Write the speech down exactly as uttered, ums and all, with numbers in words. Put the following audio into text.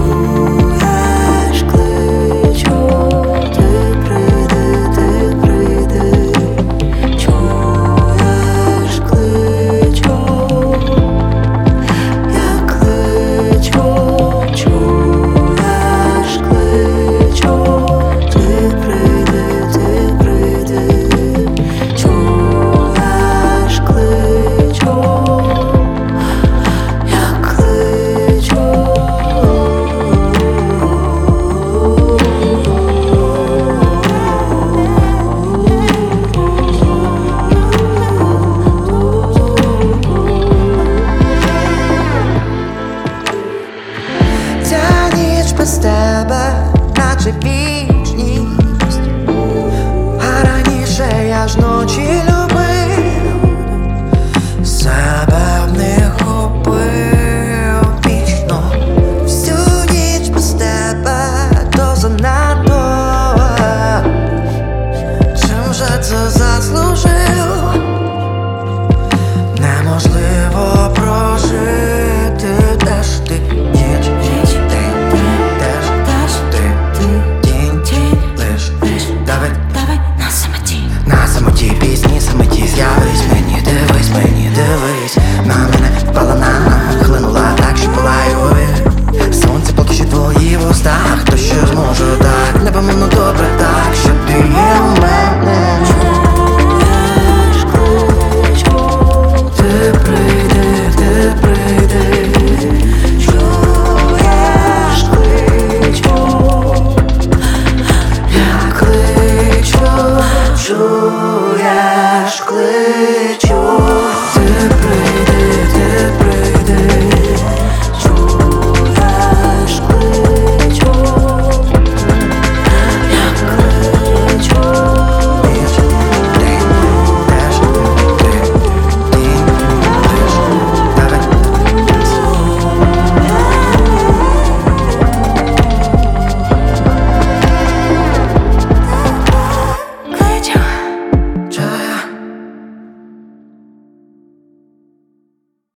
Чуєш, кличу, ти прийди, ти прийди. Чуєш, кличу, я кличу. Чуєш, кличу, ти прийди, ти прийди. Чуєш, кличу, я кличу. Ця ніч без тебе, наче вічність, а раніше я ж ночі любив.